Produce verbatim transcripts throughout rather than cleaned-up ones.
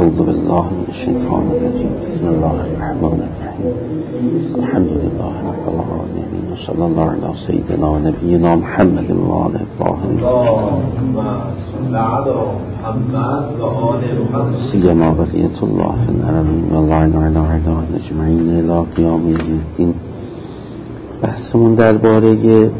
اعوذ بالله من الشیطان الرجیم بسم الله الرحمن الرحیم الحمد لله رب العالمین و صلی الله علی سیدنا و نبینا محمد و آله الطاهرین سیما بقیت الله فی الارضین و الله علی علی اجمعین الی قیام یوم الدین. بحثمون درباره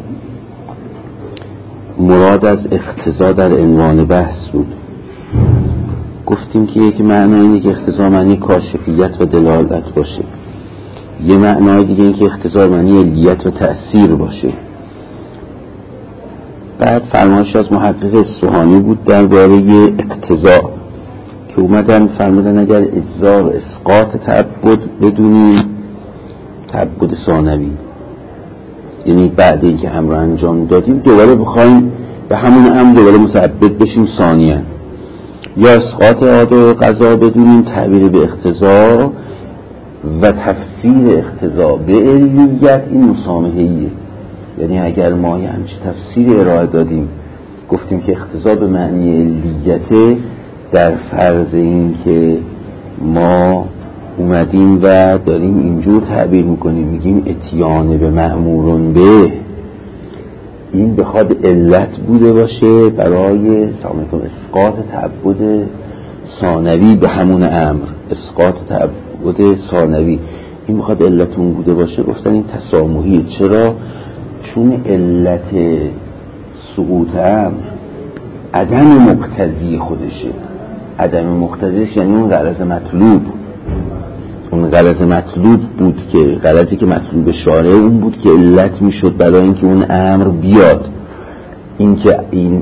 مراد از اقتضا در عنوان بحث بود. گفتیم که یک معنی اینه که اقتضا معنی کاشفیت و دلالت باشه، یه معنای دیگه این که اقتضا معنی علیت و تأثیر باشه. بعد فرمایش از محقق اصفهانی بود درباره اقتضا که اومدن فرمودن اگر اجزا و اسقاط تعبد بدونیم، تعبد ثانوی، یعنی بعد اینکه امر رو انجام دادیم دوباره بخوایم به همون امر دوباره متعبد بشیم ثانیاً، یا اسقاط عاده قضا بدونیم تعبیر به اقتضا و تفسیر اقتضا به علیت، این مسامحه‌ایه. یعنی اگر ما یه همچین تفسیر ارائه دادیم گفتیم که اقتضا به معنی علیته، در فرض این که ما اومدیم و داریم اینجور تعبیر میکنیم، میگیم اتیان به مأمورون به، این بخواد علت بوده باشه برای سامتون اسقاط تعبد ثانوی به همون امر، اسقاط تعبد ثانوی این بخواد علتون بوده باشه، گفتن این تسامحیه. چرا؟ چون علت سقوط امر عدم مقتضی خودشه. عدم مقتضیش یعنی اون غرض مطلوب، اون غرض مطلوب بود که غرضی که مطلوب شارع اون بود که علت میشد برای اینکه اون امر بیاد. اینکه این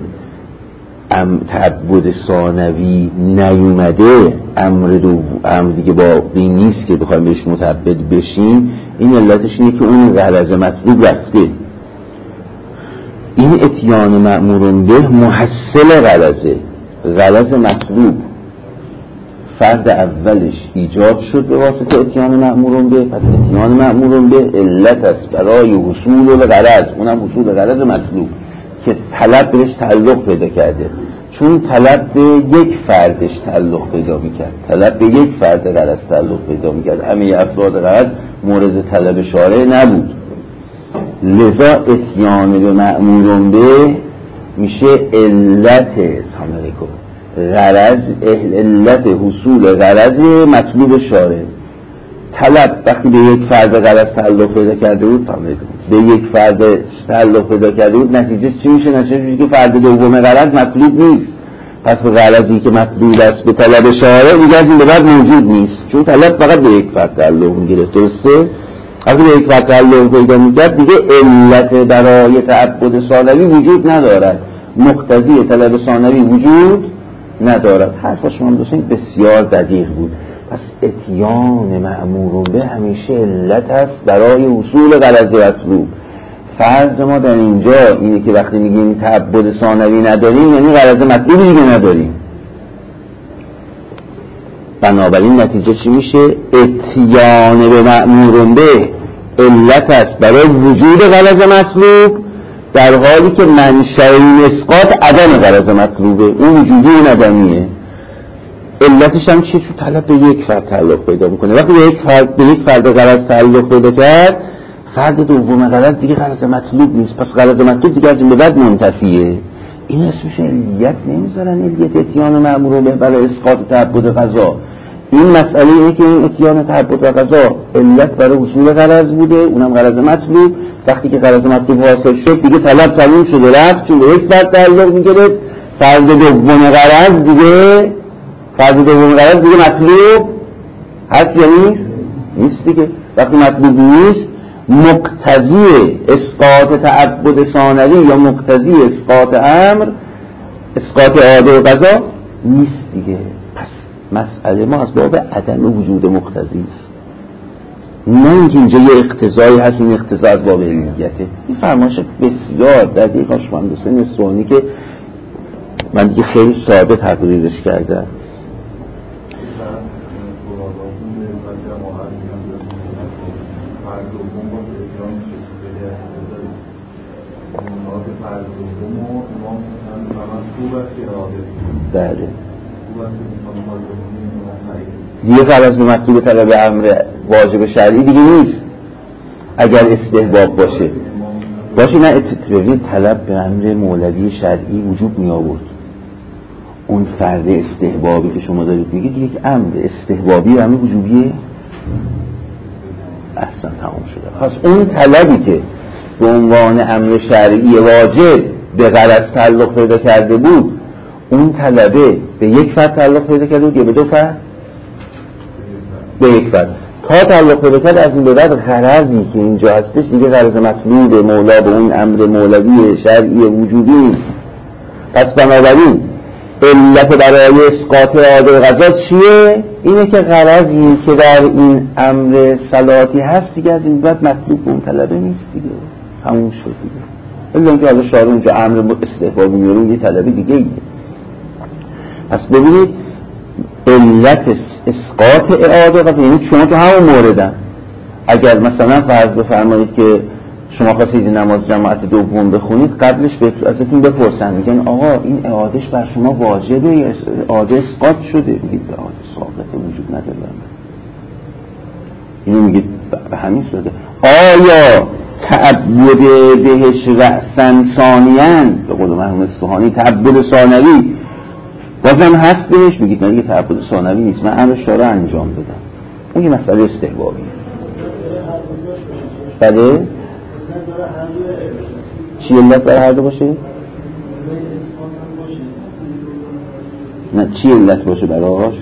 تعبد ثانوی نیومده، امر دو امر دیگه باقی نیست که بخوایم بهش متعبد بشیم، این علتش اینه که اون غرض مطلوب رفته. این اتیان مأمورون به محصل غرضه، غرض مطلوب فرد اولش ایجاد شد به واسطه اتیان مأمورون به، پس اتیان مأمورون به علت است برای حصول غرض، اونم حصول غرض مطلوب که طلب بهش تعلق پیدا کرده. چون طلب به یک فردش تعلق پیدا میکرد، طلب به یک فرد غرض تعلق پیدا میکرد، همه افراد غرض مورد طلب شارع نبود، لذا اتیان به مأمورون به میشه علت سامریکو غرض، علت حصول غرض مطلوب شارع. طلب وقتی به یک فرد غرض تعلق پیدا کرده بود، به یک فرد تعلق پیدا کرده بود، نتیجه چی میشه؟ نتیجه میشه که فرد دوم غرض مطلوب نیست. پس غرضی که مطلوب است به طلب شارع دیگه از این به بعد موجود نیست، چون طلب فقط به یک فرد تعلق میگیره. درسته؟ وقتی به یک فرد تعلق پیدا میکرد دیگه علت برای تعبد ثانوی وجود ندارد، مقتضی طلب ثانوی وجود ندارد. حرف شما دوستان بسیار دقیق بود. پس اتیان مأمور به همیشه علت است برای حصول غرض مطلوب. فرض ما در اینجا اینه که وقتی میگیم تعبد ثانوی نداریم یعنی غرض مطلوب دیگه نداریم. بنابراین نتیجه چی میشه؟ اتیان به مأمور به علت است برای وجود غرض مطلوب، در حالی که منشأ این اسقاط عدم غرض مطلوبه، اون وجودی و ندمیه. علتش هم چیه؟ چون طلب به یک فرد تعلق پیدا میکنه. وقتی به یک فرد به یک فرد غرض تعلق پیدا کرد، فرد دوم غرض دیگه غرض مطلوب نیست، پس غرض مطلوب دیگه از این به بعد منتفیه. این اسمش علیت نمیذارن، علیت اتیان مأمور به برای اسقاط تعبد قضا. این مسئله اینه که این اتیان تعبد و قضا علت برای حصول غرض بوده، اونم غرض مطلوب. وقتی که غرض مطلوب حاصل شد دیگه طلب تموم شد و رفت، چون به یک فرد تعلق میگرفت. فرد دوم غرض دیگه فرد دوم غرض دیگه مطلوب هست یا نیست؟ نیست دیگه. وقتی مطلوب نیست، مقتضی اسقاط تعبد ثانوی یا مقتضی اسقاط امر، اسقاط عاده و قضا نیست دیگه. پس مسئله ما از باب عدم وجود مقتضی است، نه اینکه اینجا یه اقتضایی هست، این اقتضا از باب علیته. این فرمایش بسیار دقیق آشمان دوستان اصفهانی که من دیگه خیلی ساده تقریرش کردم. بله دیگه غرض به مطلوب طلب امر واجب شرعی دیگه نیست اگر استحباب باشه باشه نه اتفاقی طلب به امر مولوی شرعی وجود می آورد. اون فرد استحبابی که شما دارید میگید یک امر استحبابی و امر وجوبیه اصلا تمام شده. پس اون طلبی که به عنوان امر شرعی واجب به غرض تعلق پیدا کرده بود اون طلبه به یک فرد تعلق پیدا کرده بود یا به دو فرد؟ به یک فرد. تا تعلق پیدا کرد از این به بعد غرضی که اینجا هستش دیگه غرض مطلوب مولا به اون امر مولوی شرعی وجودی نیست. پس بنابراین علت برای اسقاط عادل قضا چیه؟ اینه که غرضی که در این امر صلاتی هست دیگه از این بعد مطلوب اون طلبه نیست دیگه همون شد دیگه. الا اینکه حالا شارع اونجا امر استحبابی میاره یه طلبه دیگه ایه. پس ببینید علت اسقاط اعاده قضا یعنی شما تو همون موردن اگر مثلا فرض بفرمایید که شما خواستید نماز جماعت دوم بخونید قبلش ازتون بپرسن میگن آقا این اعادهش بر شما واجبه یا اعاده اسقاط شده؟ میگید اعاده ساقط وجود نداره. اینو میگید به همین صورت آیا تعبد بهش رأسن ثانیاً به قول مرحوم اصفهانی تعبد ثانوی بازم هست بهش؟ میگید نه تعبد ثانوی نیست من امر شارع انجام بدم اون یه مسئله استحبابیه. بله چی علت برای هر دو باشه؟ نه چی علت باشه براش؟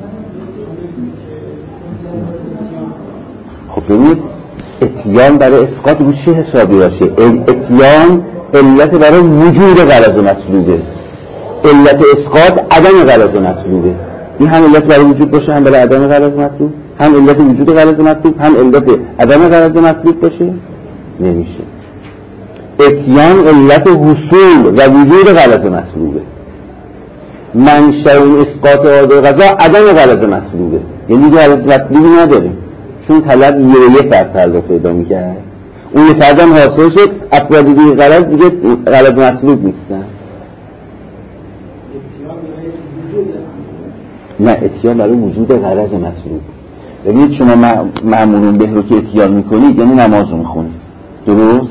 خب ببینید اتیان برای اسقاط رو چه حسابی باشه؟ اتیان علت برای وجود غرض مطلوبه، علت اسقاط عدم غرض مطلوبه. این هم علت برای وجود باشه هم برای عدم غرض مطلوب، هم علت وجود غرض مطلوب هم علت عدم غرض مطلوب باشه؟ نمیشه. اتیان علت حصول و وجود غرض مطلوبه. منشأ اون اسقاط عادل قضا عدم غرض مطلوبه، یعنی غرض مطلوبی نداریم چون طلب یه یه فرد تعلق پیدا میکرد اون یه فرد هم حاصل شد افراد دیگه غرض دیگه غرض مطلوب نیستن. نه اتیان برای وجود غرض مطلوب. ببینید شما مأمورون به رو که اتیان میکنید یعنی نماز رو میخونید درست؟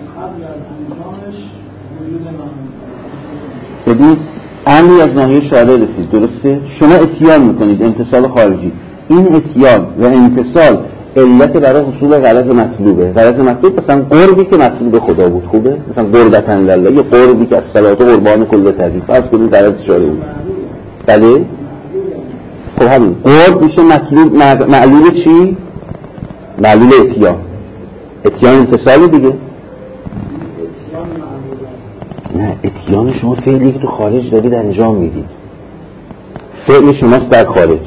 ببینید امری از ناحیه شارع رسید درسته؟ شما اتیان میکنید امتصال خارجی. این اتیان و امتصال علت برای حصول غرض مطلوبه. غرض مطلوب مثلا قربی که مطلوب خدا بود خوبه؟ مثلا قربتن لله یه قربی که از صلات و قربان کل تدیف فرض کنید غرض شارع بود. بله؟ خب همین قرب میشه مطلوب معلول چی؟ معلول اتیان. اتیان امتصال دیگه. نه اتیان شما فعلی که تو خارج دارید انجام میدید. فعل شماست در خارج.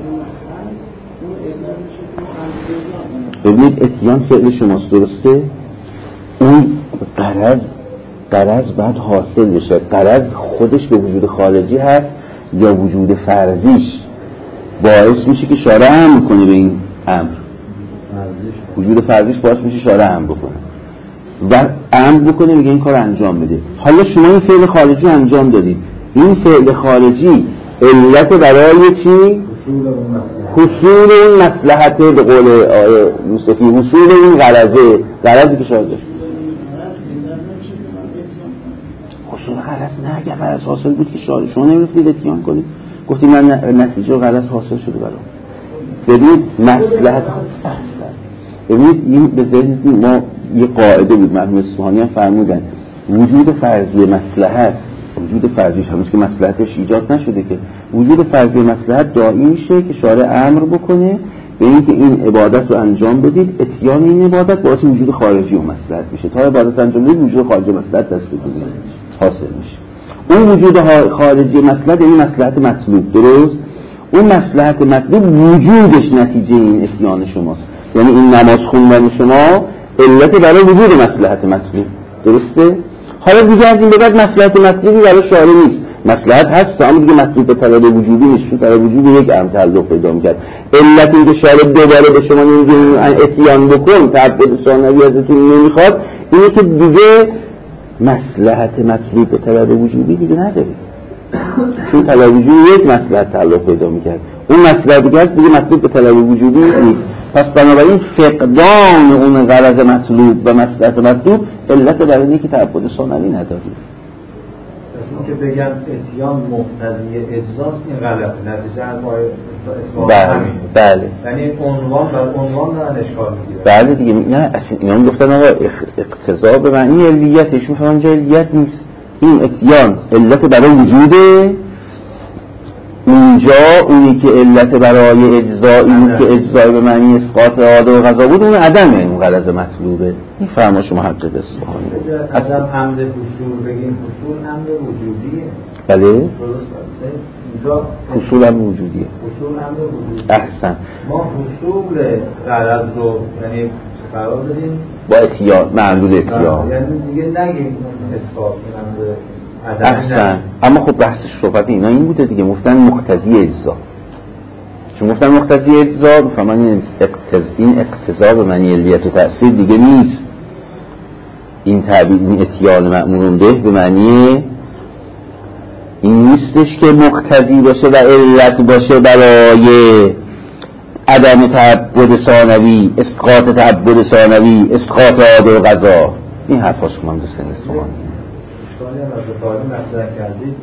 ببینید اتیان فعل شماست درسته؟ اون غرض غرض باید حاصل بشه. غرض خودش به وجود خارجی هست یا وجود فرضیش باعث میشه که شارع هم بکنه به این امر. وجود فرضیش باعث میشه شارع هم بکنه و امر بکنه میگه این کار انجام بده. حالا شما این فعل خارجی انجام دادید. این فعل خارجی علت برای چی؟ حصول اون مصلحت به قول آیه یوسفی حصول این غرضه غرضی که شاید داشت. حصول غرض نه اگر غرض حاصل بود که شاید شما نمیرفتید اتیان کنید گفتید من نتیجه و غرض حاصل شده برام. ببینید مصلحت ببینید این به ذهن ما یه قاعده بود مرحوم اصفهانی هم فرمودن وجود فرضی مصلحت وجود فرضیش هنوز که مصلحتش ایجاد نشده که وجود فرضی مصلحت دائمی میشه که شارع امر بکنه به اینکه این عبادت رو انجام بدید. اتیان این عبادت باعث وجود خارجی و مصلحت میشه. تا عبادت انجام بدید وجود خارجی مصلحت دست بگیرید حاصل میشه. اون وجود خارجی مصلحت یعنی مصلحت مطلوب درست؟ اون مصلحت مطلوب وجودش نتیجه این اتیان شماست. یعنی این نماز خوندن شما علت برای وجود مصلحت مطلوب درسته؟ حالا دیگه از این به بعد مصلحت مطلوبی برای شارع نیست. مصلحت هست اما دیگه مطلوب به طلب وجودی نیست چون طلب وجودی یک امر تعلق پیدا می‌کرد. علت این که شارع دوباره به شما نمیگه اتیان بکن تعبد ثانوی ازتون نمیخواد اینه که دیگه مصلحت مطلوب به طلب وجودی دیگه نداره. چون طلب وجودی یک مصلحت تعلق پیدا میکرد، اون مصلحت دیگه دیگه مطلوب به طلب وجودی نیست. پس بنابراین فقدان اون غرض مطلوب و مصلحت مطلوب علت برای اینکه تعبد ثانوی نداریم. اون که بگم اتیان مقتضی اجزاست این غلطه، نتیجه از اثبات بله بله یعنی عنوان بر عنوان دارن اشکال میگیره. بله دیگه نه اصلا اینا گفتن آقا اقتضا به معنی علیتش میفهمن جای علیت نیست. این اتیان علت برای وجوده، اونجا اونی که علت برای اجزا این که اجزای به معنی اسقاط عاده و قضا بود اون عدمه، اون غرض مطلوبه. این فرما شما حقیقت اصفهانی اصلا حمد حصول بگیم حصول حمد وجودیه. بله اینجا حصول هم وجودیه. حصول حمد وجودیه. احسن. ما حصول غرض رو یعنی قرار دادیم با اتیان معلول اتیان، یعنی دیگه نگیم اسقاط حمد. احسن. اما خب بحثش صحبت اینا این بوده دیگه، گفتن مقتضی اجزا. چون گفتن مقتضی اجزا بفهمن این اقتضا این اقتضا به معنی علیت و تأثیر دیگه نیست. این تعبیر این اتیان مأمورون به به معنی این نیستش که مقتضی باشه و علت باشه برای عدم تعبد ثانوی، اسقاط تعبد ثانوی، اسقاط عاده و قضا. این حرفاش که من دوست نیستم. اشکالی هم از بطاری مطرح کردید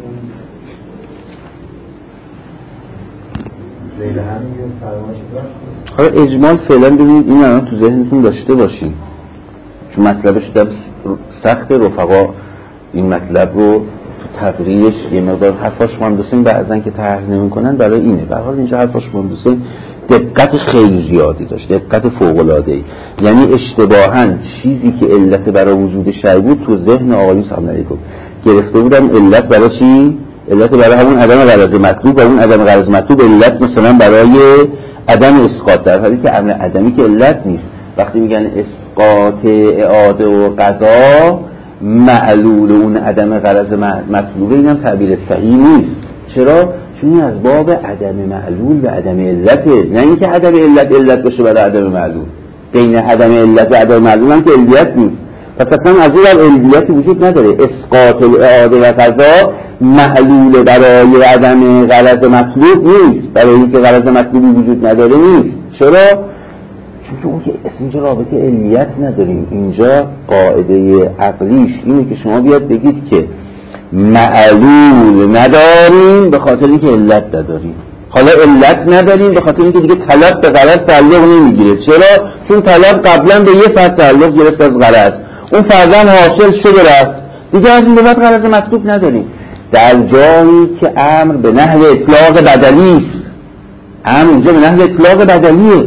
این زیل همین یه فرمایشی داشت. حالا اجمال فعلا ببینید این الان تو ذهنتون داشته باشین، چون مطلبش در سخت رفقا این مطلب رو تو تقریرش یه مقدار حرفاش مهندسین بعضن که طرح نمی‌کنن برای اینه. به هر حال اینجا حرفاش مهندسین دقت خیلی زیادی داشت، دقت فوق‌العاده‌ای. یعنی اشتباهاً چیزی که علت برای وجود شیء بود تو ذهن آقایون سلام علیکم گرفته بودن علت برای چی؟ علت برای همون عدم غرض مطلوب و اون عدم غرض مطلوب علت مثلا برای عدم اسقاط، در حالی که امر عدمی که علت نیست. وقتی میگن اسقاط اعاده و قضا معلول اون عدم غرض مطلوبه، اینم تعبیر صحیح نیست. چرا؟ چون از باب عدم معلول و عدم علته، نه اینکه عدم علت علت باشه برای عدم معلول. بین عدم علت و عدم معلول هم که علیت نیست. پس اصلا از اون علیتی وجود نداره. اسقاط الاعاده و قضا معلول برای عدم غرض مطلوب نیست، برای اینکه غرض مطلوبی وجود نداره نیست. چرا؟ چون اون که اینجا رابطه علیت نداریم. اینجا قاعده عقلیش اینه که شما بیاد بگید که معلول نداریم به خاطر اینکه علت نداریم. حالا علت نداریم به خاطر اینکه دیگه طلب به غرض تعلق نمیگیره. چرا؟ چون طلب قبلا به یه فرد تعلق گرفت از غرض، اون فردا حاصل شده رفت، دیگه از این به بعد غرض مطلوب نداریم. در جایی که امر به نحو اطلاق بدلی است، امر اینجا به نحو اطلاق بدلیه،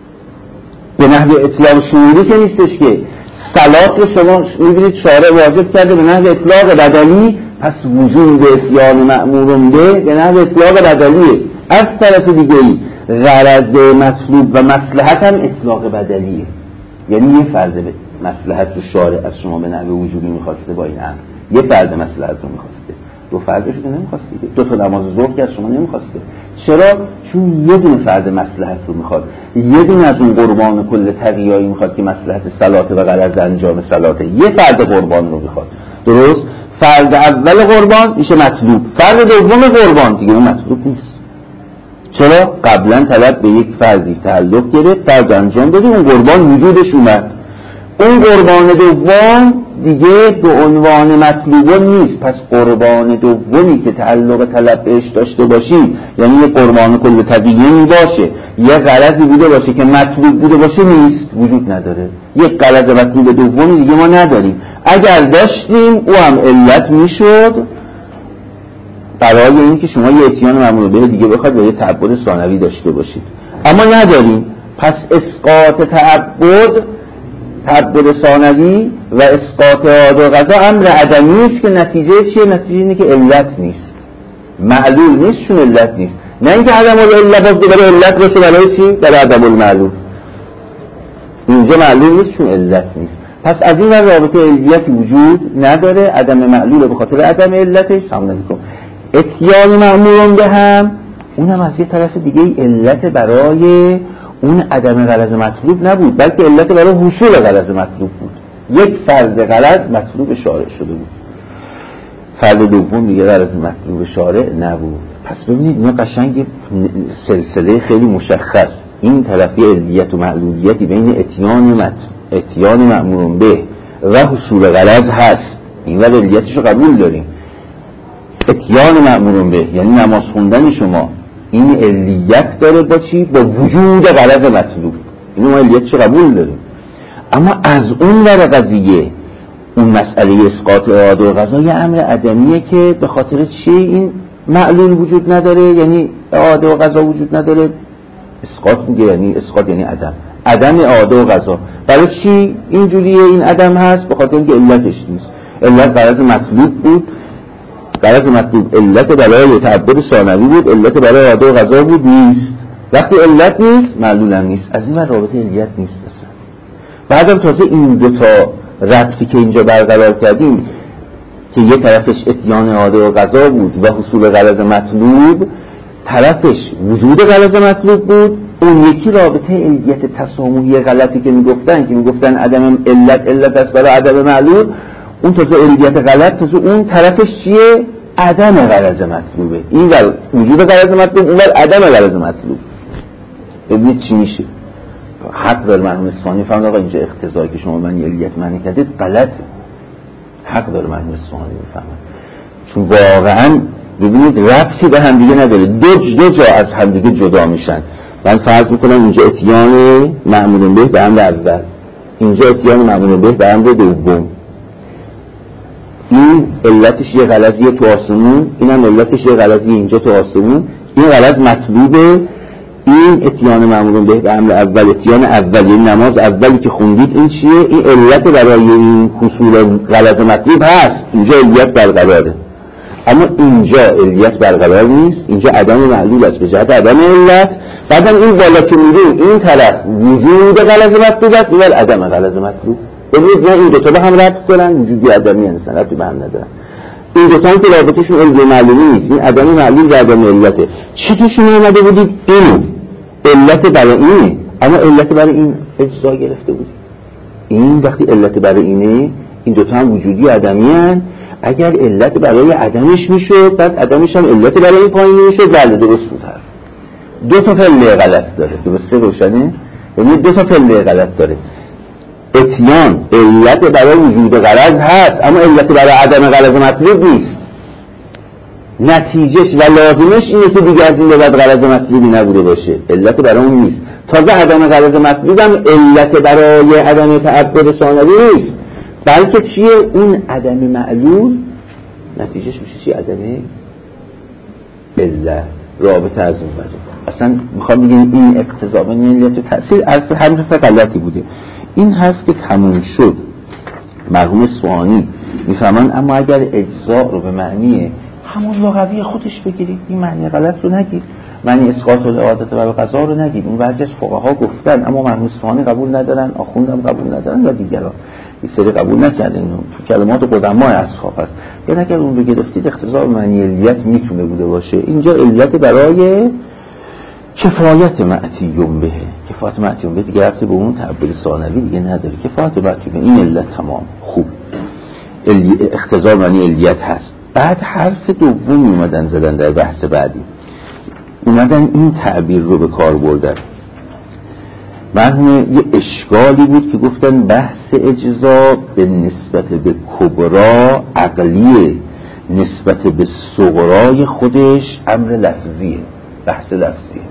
به نحو اطلاق شمولی که نیستش که. صلات رو شما میبینید شارع واجب کرده به نحو اطلاق بدلی، پس وجود اتیان مأمورون به به نحو اطلاق بدلیه. از طرف دیگه‌ای غرض مطلوب و مصلحت هم اطلاق بدلیه، یعنی یه فرد مصلحت رو شارع از شما به نحو وجودی میخواسته، با این امر یه فرد مصلحت رو میخواسته، دو فردش رو نمیخواسته، دو تا نماز ظهر که از شما نمیخواسته. چرا؟ چون یه دونه فرد مصلحت رو میخواد، یه دونه از اون قربان کل تقیایی میخواد که مصلحت صلات و غرض انجام صلاته، یه فرد قربان رو میخواد. درست؟ فرد اول قربان میشه مطلوب، فرد دوم قربان دیگه اون مطلوب نیست. چرا؟ قبلا طلب به یک فردی تعلق گرفت، فرد انجام بده، اون قربان وجودش اومد، اون قربان دوم دیگه به عنوان مطلوب نیست. پس قربان دومی که تعلق طلب بهش داشته باشیم، یعنی یه قربان کل تقییمی باشه، یه غرضی بوده باشه که مطلوب بوده باشه، نیست، وجود نداره. یک غرض مطلوب دومی دیگه ما نداریم. اگر داشتیم او هم علت میشد برای اینکه شما یه اتیان مأمور به دیگه بخواد و یه تعبد ثانوی داشته باشید، اما نداریم. پس اسقاط تعبد تعبد ثانوی و اسقاط عاده و قضا امر عدمی است که نتیجه چیه؟ نتیجه اینه که علت نیست، معلول نیست، چون علت نیست. نه اینکه عدم العلت باشه برای علت باشه، برای چی؟ برای عدم المعلول. اینجا معلول نیست چون علت نیست. پس از این رابطه علیتی وجود نداره، عدم معلول به خاطر عدم علتش. سلام علیکم. اتیان مأمورون به هم اونم از یه طرف دیگه علت برای اون عدم غرض مطلوب نبود، بلکه علت برای حصول غرض مطلوب بود. یک فرض غرض مطلوب شارع شده بود. فرد دوم دیگه غرض مطلوب شارع نبود. پس ببینید اینا قشنگ سلسله خیلی مشخص، این طرفی علیت و معلولیتی بین اتیان مت اتیان مأمور به و حصول غرض هست. این ور علیتش رو قبول داریم. اتیان مأمور به یعنی نماز خوندن شما این علیت داره با چی؟ با وجود غرض مطلوب. اینو ما علیتش رو قبول داریم. اما از اون ور قضیه اون مسئله اسقاط اعاده و قضا یه امر عدمیه که به خاطر چی این معلول وجود نداره، یعنی اعاده و قضا وجود نداره. اسقاط میگه یعنی اسقاط یعنی عدم عدم اعاده و قضا. برای چی اینجوریه این عدم هست؟ به خاطر اینکه علتش نیست. علت غرض مطلوب بود، غرض مطلوب علت برای تعبد ثانوی بود، علت برای اعاده و قضا بود نیست. وقتی علت نیست معلول هم نیست. از این ور رابطه علیت نیست اصلا. بعدم تازه این دو تا ربطی که اینجا برقرار کردیم که یه طرفش اتیان اعاده و قضا بود و حصول غرض مطلوب، طرفش وجود غرض مطلوب بود. اون یکی رابطه علیت تسامحی غلطی که میگفتن که میگفتن عدم علت علت است برای عدم معلول، اون تازه علیت غلط تازه اون طرفش چیه؟ عدم غرض مطلوبه. این ور وجود غرض مطلوب، اون ور عدم غرض مطلوب. ببینید چی میشه. حق داره مرحوم اصفهانی فهمید آقا اینجا اقتضایی که شما من علیت معنی کردید غلطه. حق داره مرحوم اصفهانی بفهمه، چون واقعا ببینید ربطی به هم دیگه نداره. دو دو جا از هم دیگه جدا میشن. من فرض میکنم اینجا اتیان مأمور به به امر اول، اینجا اتیان مأمور به به امر دوم. این علتش یه غلطیه تو آسمون، اینم علتش یه غلطیه اینجا تو آسمون. این غلط مطلوبه. این اتیان مأمور به به امر اول، اتیان اول یعنی نماز اولی که خوندید این چیه؟ این علت برای این حصول غلط مطلوب هست. اینجا علیت برقراره، اما اینجا علیت برقرار نیست. اینجا عدم معلول است به جهت عدم علت. بعدم این بالا که میریم این طرف وجود غلط مطلوب است، این عدم غلط مطلوب. ببینید نه این دو تا به هم ربط دارن، وجودی عدمی هستن، ربطی به هم ندارن. این دو تا که رابطه‌شون علت معلولی نیست، این عدم معلول و عدم علته. چی توشون اومده بودید؟ اینو علت برای اینه، اما علت برای این اجزا گرفته بود. این وقتی علت برای اینه، این دو تا هم وجودی عدمی هستن. اگر علت برای عدمش میشد، بعد عدمش هم علت برای این پایینی میشد، بله درست بود. دو تا پله غلط داره، درسته روشنه؟ یعنی دو تا پله غلط داره. اتیان علت برای وجود غرض هست، اما علت برای عدم غرض مطلوب نیست. نتیجهش و لازمش اینه که دیگه از این به بعد غرض مطلوبی نبوده باشه، علت برای اون نیست. تازه عدم غرض مطلوب هم علت برای عدم تعبد ثانوی نیست، بلکه چیه؟ اون عدم معلول نتیجهش میشه چی؟ عدم علت. رابطه از اون وجه اصلا میخوام بگم این اقتضا بین علت و تأثیر از حرف غلطی بوده. این حرف که تموم شد مرحوم اصفهانی میفهمن اما اگر اجزا رو به معنی همون لغوی خودش بگیرید، این معنی غلط رو نگید، معنی اسقاط الاعاده و قضا رو نگید. اون بعضی از فقها گفتن اما مرحوم اصفهانی قبول ندارن، آخوندم قبول ندارن و دیگران این سری قبول نکردن. تو کلمات قدمای اصحاب هست. یا اگر اون رو گرفتید اقتضا به معنی علیت میتونه بوده باشه. اینجا علت برای کفایت معتیون به، کفایت معتیون به دیگه رفته به اون تعبیر ثانوی دیگه نداره. کفایت معتیون به این علت تمام خوب اقتضا معنی علیت هست. بعد حرف دوم اومدن زدن در بحث بعدی، اومدن این تعبیر رو به کار بردن. مرحوم یه اشکالی بود که گفتن بحث اجزا به نسبت به کبرا عقلیه، نسبت به صغرای خودش امر لفظیه، بحث لفظیه.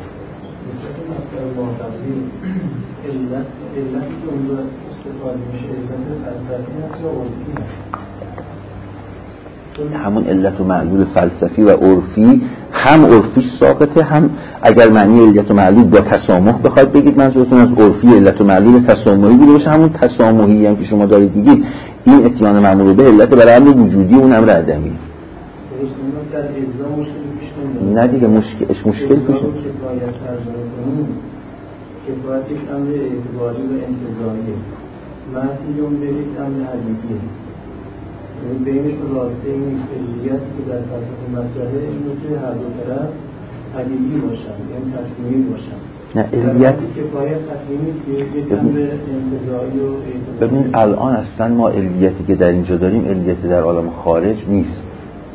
همون علت و معلول فلسفی و عرفی، هم عرفی ساقطه، هم اگر معنی علت و معلول با تسامح بخواید بگید منظورتون از عرفی علت و معلول تسامحی بوده باشه، همون تسامحی هم که شما دارید بگید این اتیان مأمور به علت برای امر وجودی اون امر عدمی. نه دیگه مشکلش مشکل پیش کفایتش امر اعتباری و انتظاریه، معتیون برید امر حدیدیه. بینشون رابطه این علیتی که در فلسفه مطرحه اینه که هر دو طرف حدیدی باشن، یعنی تکوینی باشن. نه علیتی کفایت تکوینی است که یک امر انتظاری و اعتباری. ببین الان اصلا ما علیتی که در اینجا داریم علیتی در عالم خارج نیست.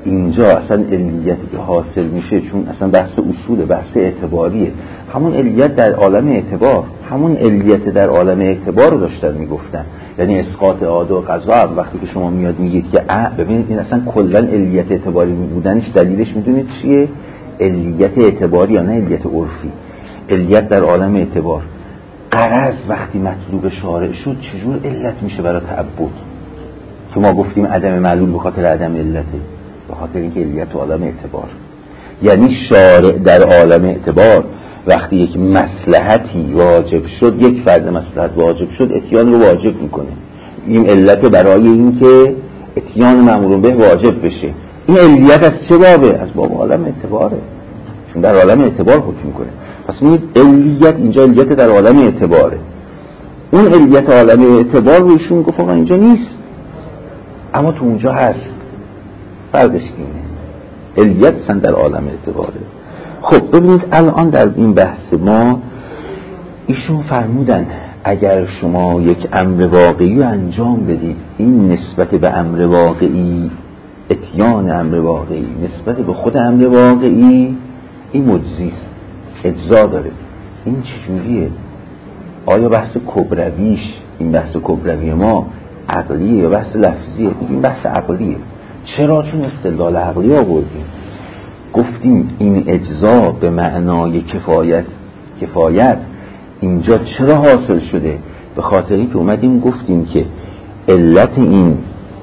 اینجا اصلا علیتی که حاصل میشه، چون اصلا بحث اصول، بحث اعتباریه، همون علیت در عالم اعتبار، همون علیت در عالم اعتبار رو داشتن میگفتن. یعنی اسقاط عاده و قضا. وقتی که شما میاد میگید که ببینید این اصلا کلا علیت اعتباری بودنش دلیلش میدونید چیه؟ علیت اعتباری یا نه علیت عرفی، علیت در عالم اعتبار. غرض وقتی مطلوب شارع شد چجور علت میشه برای تعبد؟ که ما گفتیم عدم معلول به خاطر عدم علته، به خاطر اینکه علیت عالم اعتبار. یعنی شارع در عالم اعتبار وقتی یک مصلحتی واجب شد، یک فرد مصلحت واجب شد، اتیان رو واجب میکنه. این علت برای اینکه اتیان مأمور به واجب بشه. این علیت از چه بابه؟ از باب عالم اعتباره، چون در عالم اعتبار حکم میکنه. پس میگید علیت اینجا علیت در عالم اعتباره. اون علیت عالم اعتبار رو ایشون گفت آقا اینجا نیست، اما تو اونجا هست. فرقش اینه، علیت اصلا در عالم اعتباره. خب ببینید الان در این بحث ما ایشون فرمودن اگر شما یک امر واقعی رو انجام بدید، این نسبت به امر واقعی، اتیان امر واقعی نسبت به خود امر واقعی، این مجزیست، اجزا داره. این چجوریه؟ آیا بحث کبرویش، این بحث کبروی ما عقلیه یا بحث لفظیه؟ این بحث عقلیه. چرا؟ چون استدلال عقلی آوردیم، گفتیم این اجزا به معنای کفایت، کفایت اینجا چرا حاصل شده؟ به خاطر اینکه اومدیم گفتیم که علت این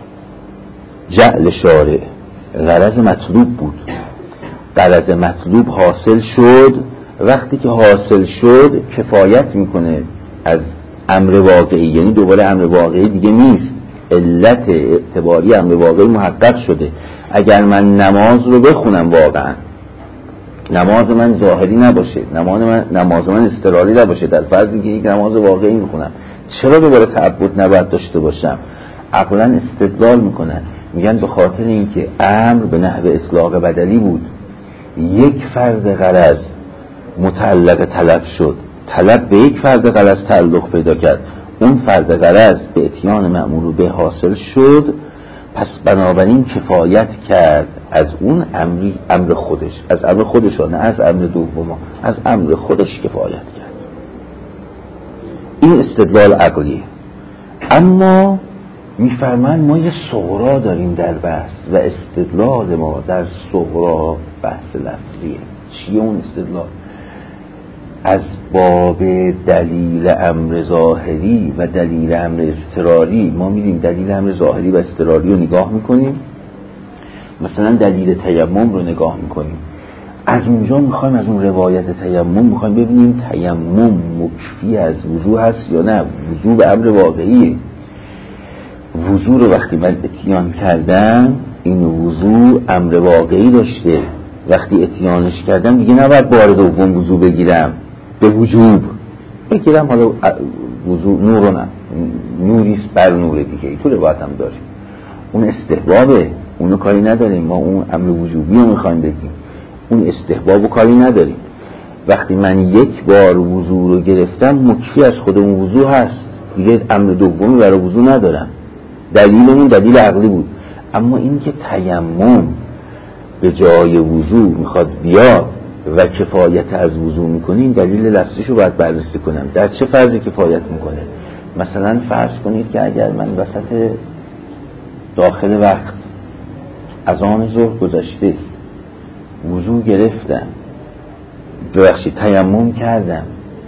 جعل شارع غرض مطلوب بود، غرض مطلوب حاصل شد. وقتی که حاصل شد کفایت میکنه از امر واقعی، یعنی دوباره امر واقعی دیگه نیست، علت اعتباری امر واقعی محقق شده. اگر من نماز رو بخونم، واقعا نماز من ظاهری نباشه، نماز من نماز من اضطراری نباشه، در فرضی که یک نماز واقعی میخونم، چرا دوباره تعبد نباید داشته باشم؟ عقلا استدلال میکنن، میگن به خاطر اینکه امر به نحو اطلاق بدلی بود، یک فرد غرض متعلق طلب شد، طلب به یک فرد غرض تعلق پیدا کرد، اون فرد غرض به اتیان مأمور به حاصل شد، پس بنابراین کفایت کرد از اون امری، امر خودش، از امر خودش، نه از امر دوم، از امر خودش کفایت کرد. این استدلال عقلیه. اما میفرمان ما یه صغرا داریم در بحث و استدلال ما در صغرا بحث لفظیه. چیه اون استدلال؟ از باب دلیل امر ظاهری و دلیل امر اضطراری ما میریم دلیل امر ظاهری و اضطراری رو نگاه میکنیم. مثلا دلیل تیمم رو نگاه میکنیم، از اونجا میخوایم از اون روایت تیمم میخوایم ببینیم تیمم مکفی از وضو هست یا نه. وضو به امر واقعیه. وضو رو وقتی من اتیان کردم، این وضو امر واقعی داشته، وقتی اتیانش کردم دیگه نباید بار دوم وضو بگیرم به وجوب بگیرم، حالا وضو نور نه نوریست بر نور دیگه، این تو روایت هم داریم. اون استحبابه، اونو کاری نداریم، ما اون امر وجوبی رو میخوایم بگیم، اون استحباب رو کاری نداریم. وقتی من یک بار وضو رو گرفتم مکفی از خود اون وضو هست، دیگه امر دومی برای وضو ندارم. دلیلمون دلیل عقلی بود. اما این که تیمم به جای وضو میخواد بیاد و کفایت از وضو میکنه، این دلیل لفظیشو باید بررسی کنم. در چه فرضی کفایت میکنه؟ مثلا فرض کنید که اگر من وسط داخل وقت از آن ظهر گذشته وضو گرفتم، ببخشید تیمم کردم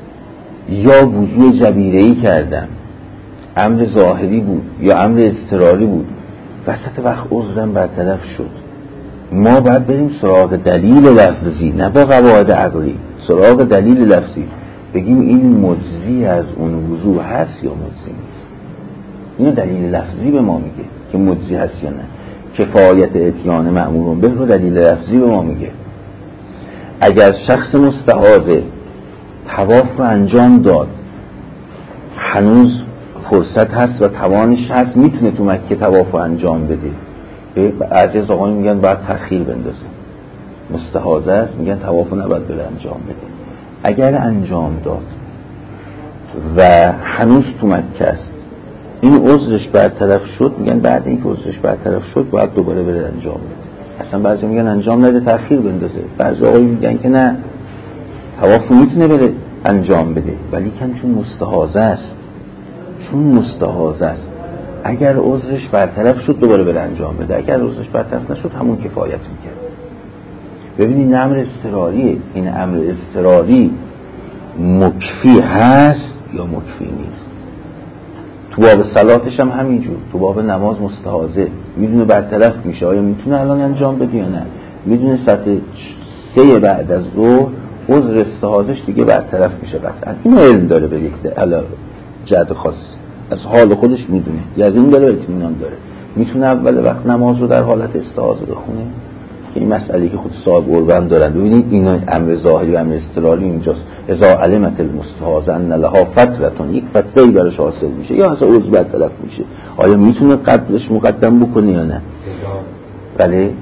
یا وضو جبیره‌ای کردم، امر ظاهری بود یا امر اضطراری بود، وسط وقت عذرم برطرف شد، ما باید بریم سراغ دلیل لفظی، نه با قواعد عقلی، سراغ دلیل لفظی، بگیم این مجزی از اون وضو هست یا مجزی نیست. اینو دلیل لفظی به ما میگه که مجزی هست یا نه. کفایت اتیان مأمور به رو دلیل لفظی به ما میگه. اگر شخص مستحاضه طواف رو انجام داد، هنوز فرصت هست و توانش هست، میتونه تو مکه طواف رو انجام بده، بعضی از آقایون میگن باید تأخیر بندازه، مستحاضه است میگن طواف رو نباید بره انجام بده. اگر انجام داد و هنوز تو مکه است، این عذرش برطرف شد، میگن بعد اینکه عذرش برطرف شد باید دوباره بره انجام بده. اصلا بعضی میگن انجام نده تأخیر بندازه، بعضی آقایی میگن که نه طواف میتونه بره انجام بده، ولی کن چون مستحاضه است، چون مستحاضه است اگر عذرش برطرف شد دوباره بره انجام بده، اگر عذرش برطرف نشد همون کفایت میکرد. ببینید این امر اضطراریه، این امر اضطراری مکفی هست یا مکفی نیست. تو باب صلاتش هم همینجور، تو باب نماز مستحاضه میدونه برطرف میشه، آیا میتونه الان انجام بده یا نه، میدونه ساعت سه بعد از ظهر عذر استحاضش دیگه برطرف میشه قطعا، این علم داره به یک علاوه جهت خاص از حال خودش میدونه، یقین داره، اطمینان داره، میتونه اول وقت نماز رو در حالت استحاضه بخونه که این مسئله که خود صاحب قربان دارن. ببینید اینا امر ظاهری و امر اضطراری اینجاست. اذا علمت المستحاضه ان لها فترتون، یک فتره‌ای براش حاصل میشه یا اصلا عضو برطرف میشه، آیا میتونه قبلش مقدم بکنه یا نه؟ بله.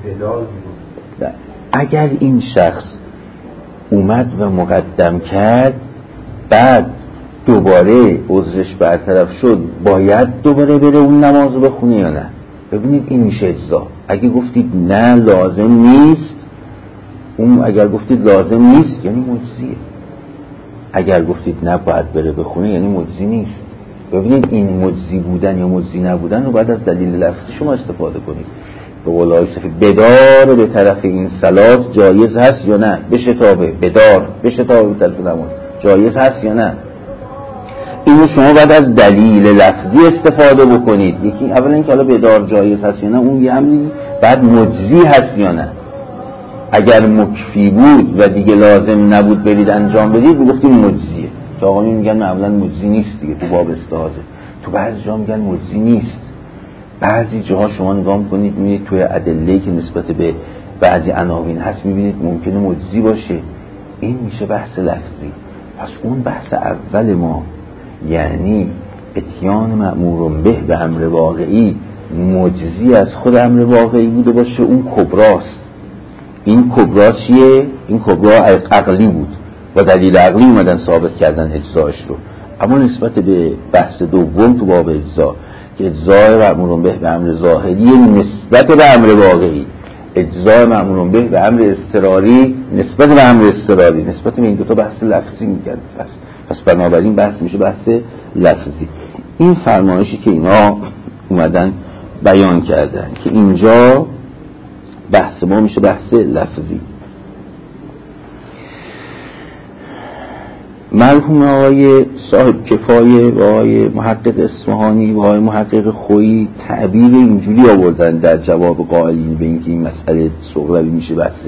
اگر این شخص اومد و مقدم کرد بعد دوباره عذرش برطرف شد باید دوباره بره اون نماز رو بخونه یا نه؟ ببینید این میشه اجزا. اگه گفتید نه لازم نیست، اون اگر گفتید لازم نیست یعنی مجزیه، اگر گفتید نه باید بره بخونه یعنی مجزی نیست. ببینید این مجزی بودن یا مجزی نبودن رو باید از دلیل لفظی شما استفاده کنید. به قول آقای صفی بدار به طرف این صلات جایز هست یا نه؟ بشتابه، بدار بشتابه به طرف نماز جایز هست یا نه؟ اینو شما باید از دلیل لفظی استفاده بکنید. یکی اولا اینکه حالا بدار جایز هست یا نه، اون یه همین بعد مجزی هست یا نه. اگر مکفی بود و دیگه لازم نبود برید انجام بدید میگفتیم مجزیه، که آقایون میگن معمولا مجزی نیست دیگه، تو باب استحاضه. تو بعضی جا میگن مجزی نیست، بعضی جاها شما نگاه میکنید میبینید توی ادله که نسبت به بعضی عناوین هست میبینید ممکنه مجزی باشه. این میشه بحث لفظی. پس اون بحث اول ما یعنی اتیان مأمور به به امر واقعی مجزی از خود امر واقعی بوده باشه، اون کبراست. این کبرا چیه؟ این کبرا عقلی بود و دلیل عقلی اومدن ثابت کردن اجزاش رو. اما نسبت به بحث دوم تو باب اجزا که اجزای مأمور به به امر ظاهری نسبت به امر واقعی، اجزای مأمور به به امر اضطراری نسبت به امر اضطراری، نسبت به این دو تا بحث لفظی میگن. پس پس بنابراین بحث میشه بحث لفظی. این فرمایشی که اینا اومدن بیان کردن که اینجا بحث ما میشه بحث لفظی. مرحوم آقای صاحب کفایه و آقای محقق اصفهانی و آقای محقق خویی تعبیر اینجوری آوردن در جواب قائلین به اینکه این مسئله صغروی میشه بحث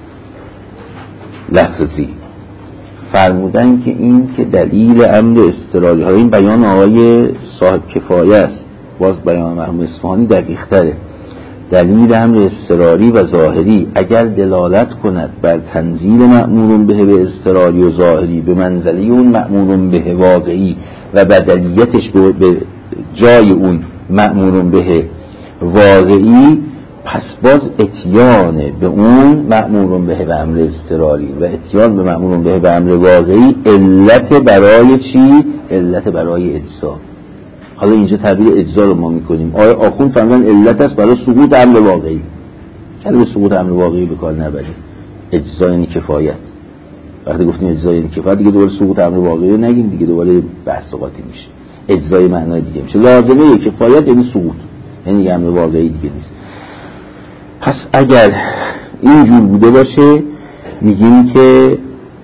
لفظی. فرمودن که این که دلیل امر اضطراری ها، این بیان آقای صاحب کفایه است، باز بیان مرحوم اصفهانی دقیق تره. دلیل امر اضطراری و ظاهری اگر دلالت کند بر تنزیل مأمور به به اضطراری و ظاهری به منزله اون مأمور به واقعی و بدلیتش به جای اون مأمور به واقعی، پس باز اتیان به اون مأمور به به امر اضطراری و اتیان به مأمور به به امر واقعی علت برای چی؟ علت برای اجزا. حالا اینجا تعبیر اجزا رو ما میکنیم. آیا آخوند فرمودن علت است برای سقوط امر واقعی. کلمه سقوط امر واقعی به کار نبرید. اجزا یعنی کفایت. وقتی گفتیم اجزا یعنی کفایت دیگه دوباره سقوط امر واقعی رو نگیم دیگه، دوباره بحث قاطی میشه. اجزای معنای دیگه میشه. لازمه کفایت یعنی سقوط، یعنی امر واقعی دیگه نیست. پس اگر اینجور بوده باشه میگیم که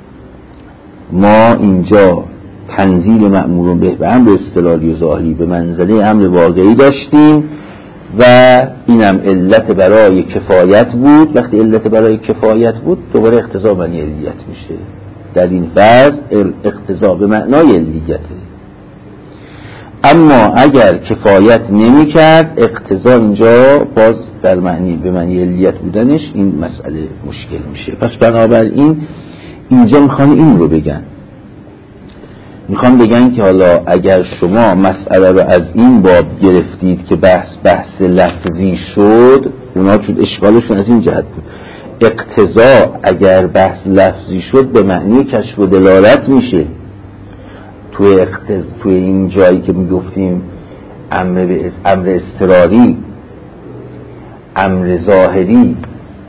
ما اینجا تنزیل مأمور به به امر اضطراری و ظاهری به منزله امر واقعی داشتیم و اینم علت برای کفایت بود. وقتی علت برای کفایت بود دوباره اقتضا معنی علیت میشه. در این فرض اقتضا به معنای علیته. اما اگر کفایت نمی کرد اقتضا اینجا باز در معنی به معنی علیت بودنش این مسئله مشکل میشه. پس بنابراین اینجا میخوان این رو بگن، میخوام بگن که حالا اگر شما مسئله رو از این باب گرفتید که بحث بحث لفظی شد، اونا چون اشکالشون از این جهت بود، اقتضا اگر بحث لفظی شد به معنی کشف و دلالت میشه. توی اقتضا توی این جایی که میگفتیم امر به امر اضطراری، امر ظاهری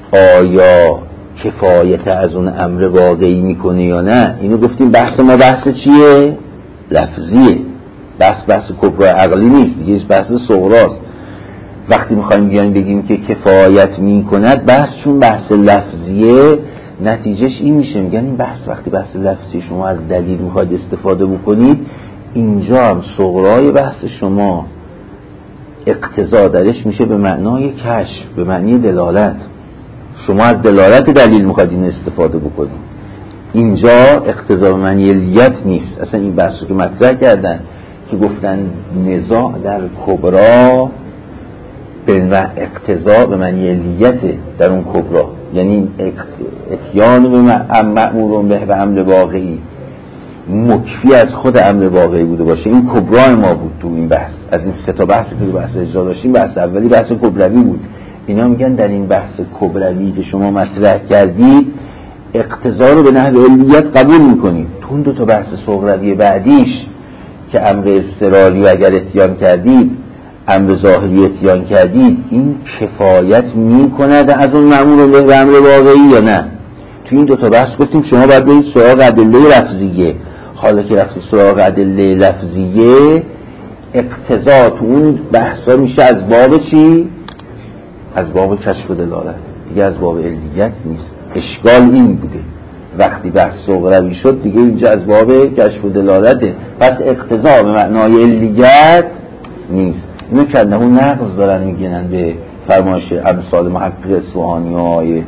آیا کفایت از اون امر واقعی میکنه یا نه. اینو گفتیم بحث ما بحث چیه؟ لفظیه. بحث بحث کبرای عقلی نیست دیگه، بحث صغراست. وقتی میخوایم بیایم بگیم که کفایت میکند، بحث چون بحث لفظیه نتیجهش این میشه، میگن این بحث وقتی بحث لفظی شما از دلیل میخواید استفاده بکنید، اینجا هم صغرای بحث شما اقتضا درش میشه به معنای کشف، به معنی دلالت. شما از دلالت دلیل میخواید این استفاده بکنید، اینجا اقتضا به معنی علیت نیست. اصلا این بحث رو که مطرح کردن که گفتن نزاع در کبرا به اقتضا به معنی علیت در اون کبرا، یعنی اتیان به مأمور به و امر واقعی مکفی از خود امر واقعی بوده باشه. این کبرای ما بود تو این بحث. از این سه تا بحثی که بحث اجرا داشتیم، بحث اولی بحث کبروی بود. اینا میگن در این بحث کبروی که شما مطرح کردید اقتضا رو به نحو علیت قبول میکنید. تو اون دو تا بحث صغروی بعدیش که امر اضطراری و اگر اتیان کردید امر ظاهری اتیان کردید، این کفایت میکند از اون مأمور به امر واقعی یا نه. تو این دو تا بحث گفتیم شما باید برید سراغ ادله لفظیه. حالا که رفتی سراغ ادله لفظیه، اقتضا تو اون بحثا میشه از باب چی؟ از باب کشف و دلالت، دیگه از باب علیت نیست. اشکال این بوده وقتی بحث صغروی شد دیگه اینجا از باب کشف و دلالته، پس اقتضا به معنای علیت نیست. اینو کنده اون نقض دارن میگنن به فرمایش امثال محقق اصفهانی های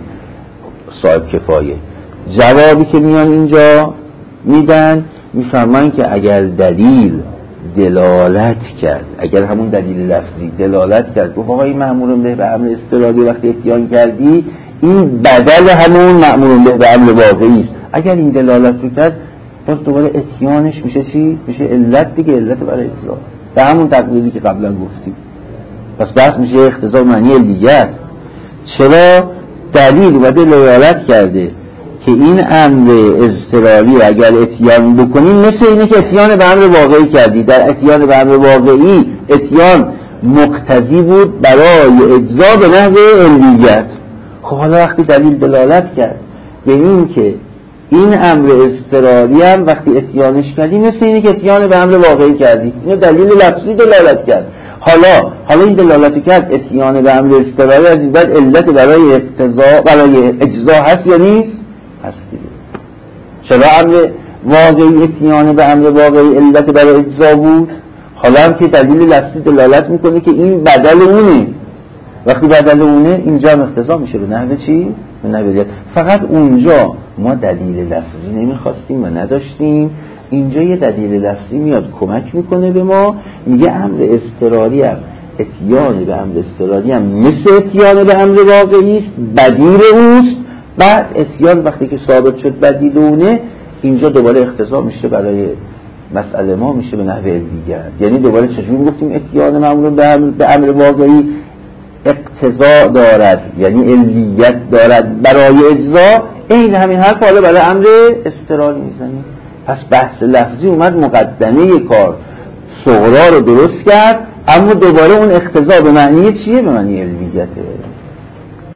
صاحب کفایه. جوابی که میان اینجا میدن میفهمن که اگر دلیل دلالت کرد، اگر همون دلیل لفظی دلالت کرد گفت آقا این مأمور به به امر اضطراری وقتی اتیان کردی این بدل همون مأمور به به امر واقعی است، اگر این دلالت رو کرد باز دوباره اتیانش میشه چی؟ میشه علت دیگه، علت برای اجزا به همون تقلیلی که قبلا گفتیم. پس بحث میشه اقتضا معنی علیت. چرا؟ دلیل و دلالت کرده که این امر اضطراری اگر اتیان بکنی مثل اینه که اتیان به امر واقعی کردی. در اتیان به امر واقعی اتیان مقتضی بود برای اجزا به نحو علیت. خب حالا وقتی دلیل دلالت کرد به این که این امر اضطراری هم وقتی اتیانش کردی مثل اینه که اتیان به امر واقعی کردی، اینو دلیل لفظی دلالت کرد. حالا حالا این دلالت کرد اتیان به امر اضطراری از این بعد علت برای اقتضا برای اجزا هست یا نیست؟ هست دیگه. چرا امر واقعی اتیان به امر واقعی علت برای اجزا بود؟ حالا هم که دلیل لفظی دلالت میکنه که این بدل اونه. وقتی بدل اونه اینجا هم اقتضا میشه به نحو چی؟ به نحو علیت. فقط اونجا ما دلیل لفظی نمیخواستیم و نداشتیم، اینجا یه دلیل لفظی میاد کمک میکنه به ما، میگه امر اضطراری هم اتیان به امر اضطراری هم مثل اتیان به امر واقعی است، بدیل اوست. بعد اتیان وقتی که ثابت شد بدیل اونه، اینجا دوباره اقتضا میشه برای مسئله ما میشه به نحو علیت. یعنی دوباره چجوری گفتیم اتیان معمول به امر, به امر واقعی اقتضا دارد یعنی علیت دارد برای اجزا، این همین حرف حالا برای امر اضطراری میزنیم. پس بحث لفظی اومد مقدمه کار صغرا رو درست کرد، اما دوباره اون اقتضا به معنی چیه؟ به معنی علیته.